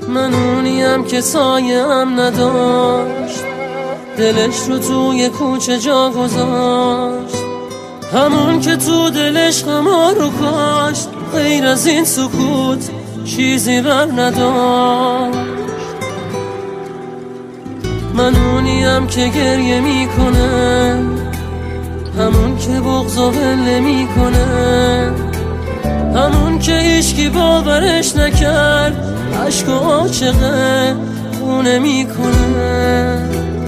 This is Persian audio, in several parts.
من اونیم که سایه هم نداشت، دلش رو توی کوچه جا گذاشت، همون که تو دلش غما رو کاشت، غیر از این سکوت چیزی بر نداشت. من اونیم که گریه میکنه، همون که بغض و ول میکنه، همون که هیچکی باورش نکرد، عشق و عاشقه خونه میکنه.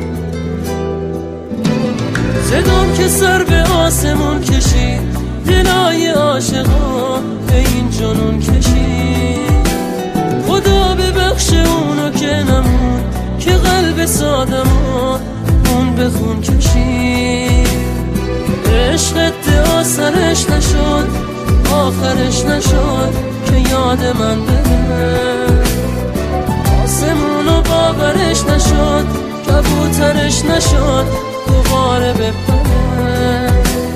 صدام که سر به آسمون کشید، دلای عاشقا به این جنون کشید. خدا ببخش اونو که نمون، که قلب سادمو اون به خون کشید. عشقت آسرش نشد، آخرش نشد که یاد من بره. آسمونو باورش نشد، کبوترش نشد دوباره بپره.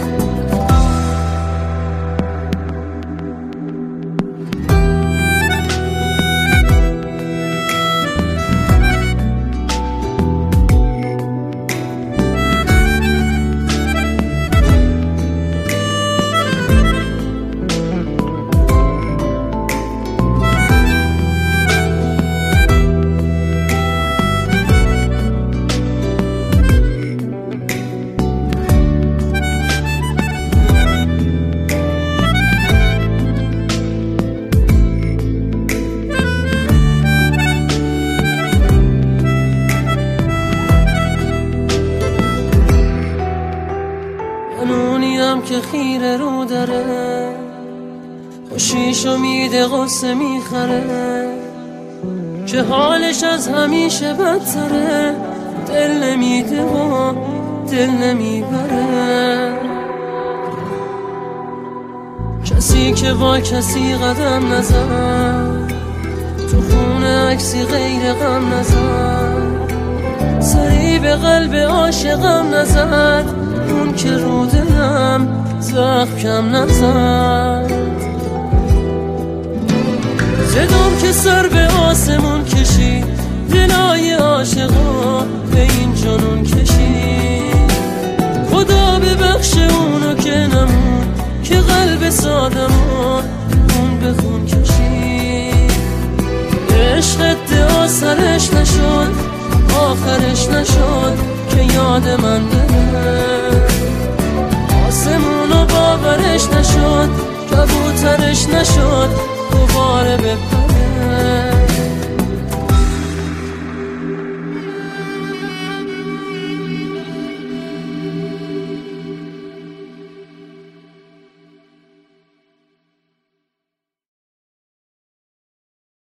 منونیم که خیره رو داره، خوشیشو میده غصه میخره، که حالش از همیشه بدتره، دل نمیده و دل نمیبره. کسی که با کسی قدم نزد، تو خونه عکسی غیر غم نزد، سری به قلب عاشقم نزد، اون که رو دلم زخم کم نزد. صدام که سر به آسمون کشید، دلای عاشقا به این جنون کشید. خدا ببخش اونو که نمون، که قلب سادمو اون به خون کشید. عشقت آسرش نشد، آخرش نشد که یاد من بره.